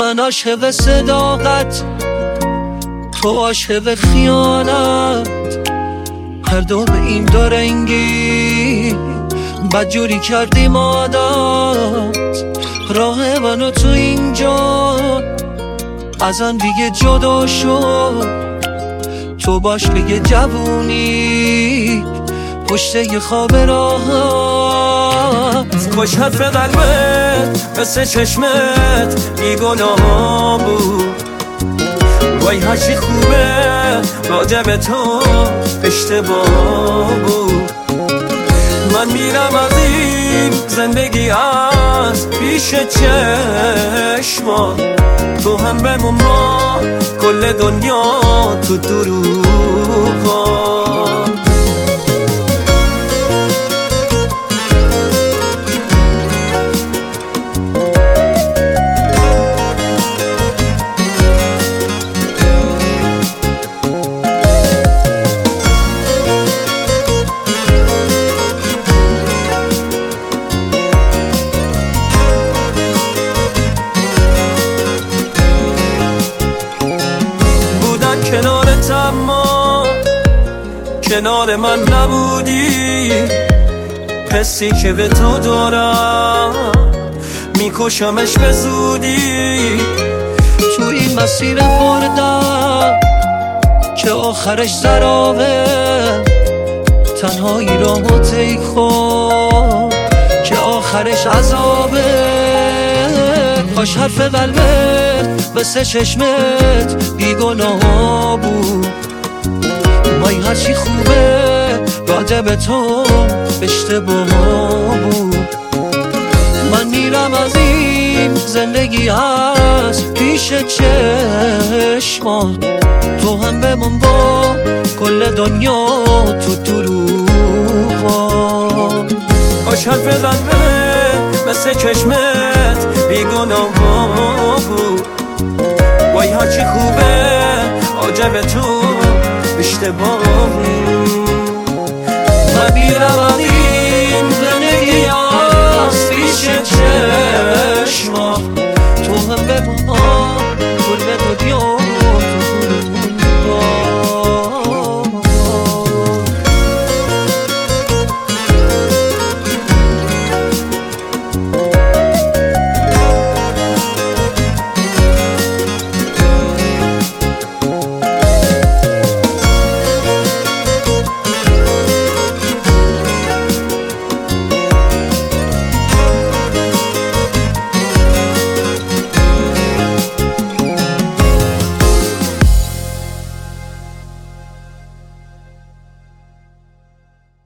من عاشق صداقت، تو عاشق خیانت، هر دو به این دو رنگی بدجوری کردیم عادت. راه منو تو اینجا ازن دیگه جدا شد، تو باش که یه جوونی پشت یه خواب راحت. کش حرف قلبت مثل چشمت بیگناه بود، وای هرچی خوبه راجب تو اشتباه بود. من میرم از این زندگی از پیش چشمان، تو هم بمون با کل دنیا تو دروغا. کنارت اما کنار من نبودی، حسی که به تو دارم میکشمش به زودی. تو این مسیر بردم که آخرش زرابه، تنهایی راهو طی کن که آخرش عذابه. کاش حرف قلبت مثل چشمت بیگناه بود، وای هرچی خوبه راجب تو اشتباه بود. من میرم از این زندگی از پیش چشمان، تو هم بمون با کل دنیا تو دروغا. کاش حرف قلبت مثل چشمت بیگناه بود، وای هرچی خوبه راجب تو اشتباه بود. من میرم از این